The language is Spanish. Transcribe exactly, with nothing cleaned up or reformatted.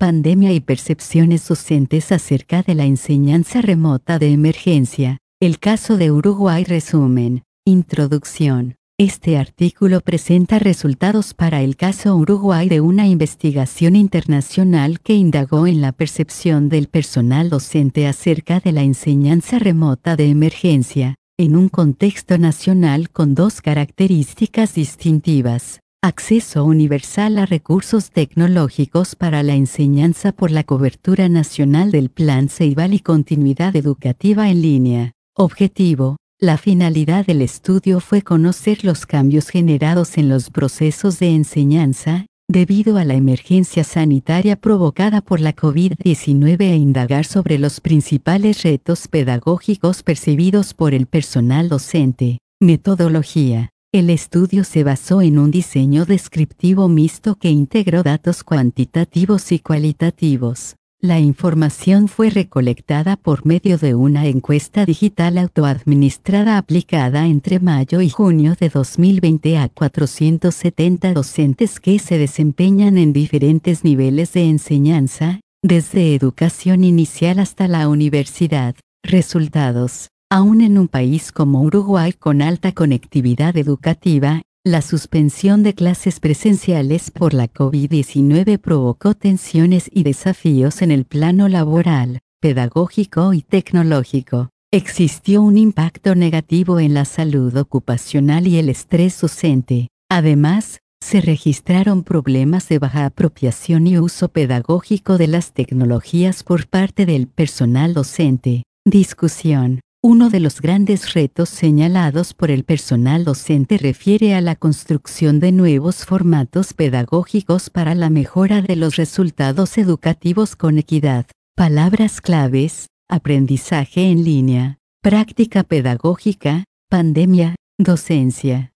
Pandemia y percepciones docentes acerca de la enseñanza remota de emergencia. El caso de Uruguay. Resumen. Introducción. Este artículo presenta resultados para el caso Uruguay de una investigación internacional que indagó en la percepción del personal docente acerca de la enseñanza remota de emergencia, en un contexto nacional con dos características distintivas: acceso universal a recursos tecnológicos para la enseñanza por la cobertura nacional del Plan Ceibal y continuidad educativa en línea. Objetivo. La finalidad del estudio fue conocer los cambios generados en los procesos de enseñanza, debido a la emergencia sanitaria provocada por la COVID diecinueve e indagar sobre los principales retos pedagógicos percibidos por el personal docente. Metodología. El estudio se basó en un diseño descriptivo mixto que integró datos cuantitativos y cualitativos. La información fue recolectada por medio de una encuesta digital autoadministrada aplicada entre mayo y junio de dos mil veinte a cuatrocientos setenta docentes que se desempeñan en diferentes niveles de enseñanza, desde educación inicial hasta la universidad. Resultados. Aún en un país como Uruguay con alta conectividad educativa, la suspensión de clases presenciales por la COVID diecinueve provocó tensiones y desafíos en el plano laboral, pedagógico y tecnológico. Existió un impacto negativo en la salud ocupacional y el estrés docente. Además, se registraron problemas de baja apropiación y uso pedagógico de las tecnologías por parte del personal docente. Discusión. Uno de los grandes retos señalados por el personal docente refiere a la construcción de nuevos formatos pedagógicos para la mejora de los resultados educativos con equidad. Palabras claves: aprendizaje en línea, práctica pedagógica, pandemia, docencia.